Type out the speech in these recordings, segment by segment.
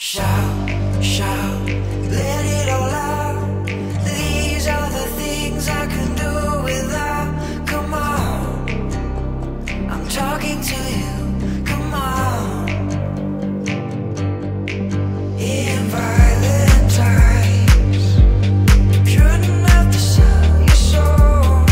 Shout, shout, let it all out. These are the things I can do without. Come on, I'm talking to you. Come on. In violent times, shouldn't have to sell your soul.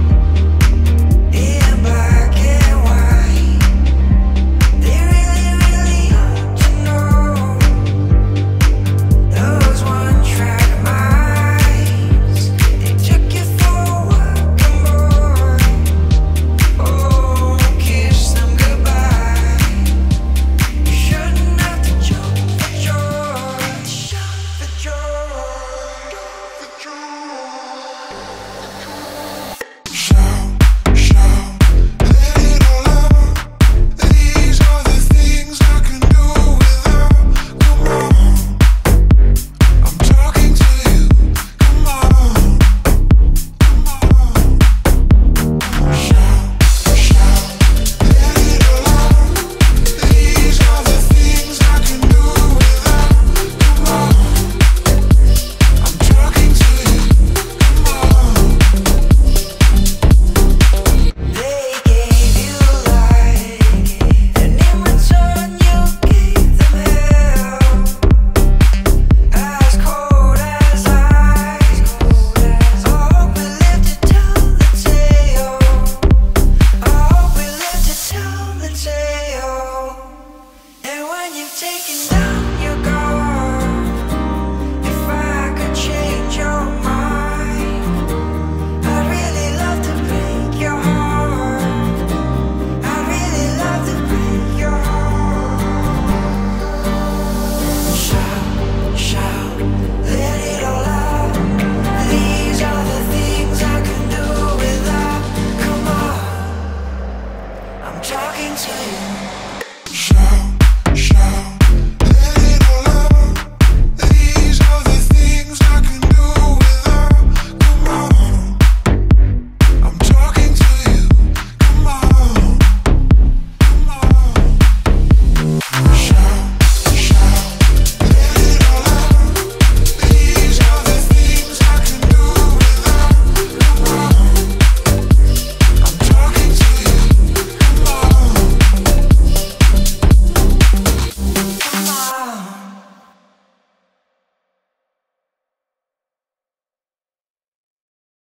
In black and white, they really ought to know. Those one-track minds, they took you for a working boy. Oh, kiss them goodbye. You shouldn't have to jump for joy, shout for joy. Shout, shout, let it all out. These are the things I can do without. Come on, I'm talking to you. Come on, come on. Shout, shout, let it all out. These are the things I can do without. Come on, I'm talking to you. Come on. They gave you life, and in return you gave them hell. As cold as ice. I hope we live to tell the tale. I hope we live to tell the tale. And when you've taken down your guard, if I could change your mind, I'd really love to break your heart. I'd really love to break your heart. Shout, shout, let it all out. These are the things I can do without. Come on, I'm talking to you. Shout, shout.